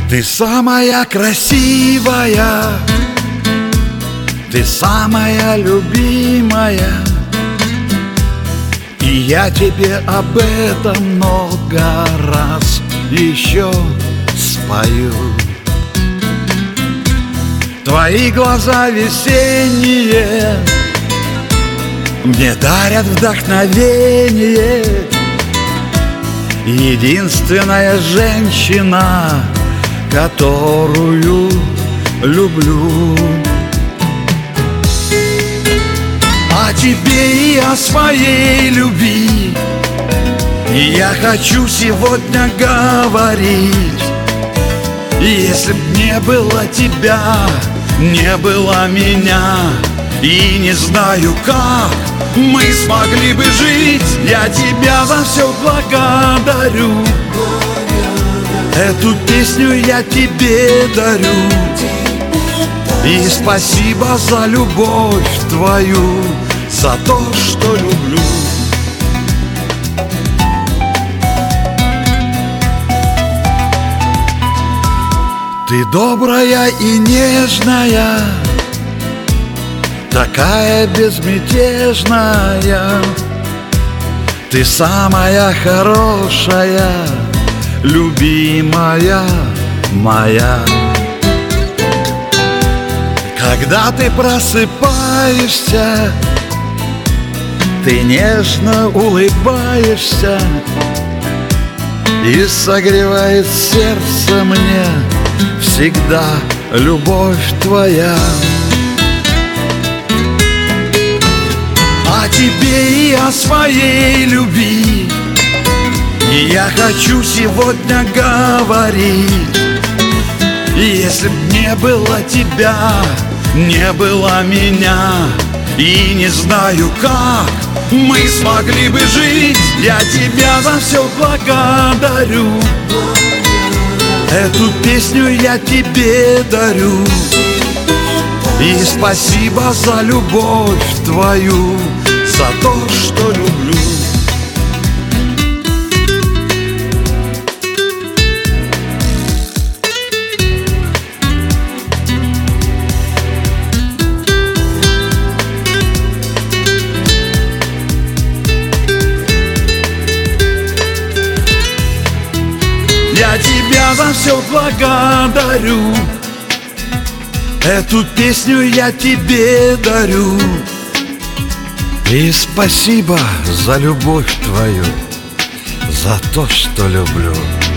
Ты самая красивая, ты самая любимая, и я тебе об этом много раз еще спою. Твои глаза весенние мне дарят вдохновение. Единственная женщина, которую люблю. О тебе и о своей любви я хочу сегодня говорить. Если б не было тебя, не было меня, и не знаю, как мы смогли бы жить, я тебя за все благодарю. Эту песню я тебе дарю, и спасибо за любовь твою, за то, что люблю. Ты добрая и нежная, такая безмятежная. Ты самая хорошая, любимая моя. Когда ты просыпаешься, ты нежно улыбаешься, и согревает сердце мне всегда любовь твоя. О тебе и о своей любви я хочу сегодня говорить. Если б не было тебя, не было меня, и не знаю, как мы смогли бы жить, я тебя за все благодарю. Эту песню я тебе дарю, и спасибо за любовь твою, за то, что люблю. Я тебя за все благодарю, эту песню я тебе дарю, и спасибо за любовь твою, за то, что люблю.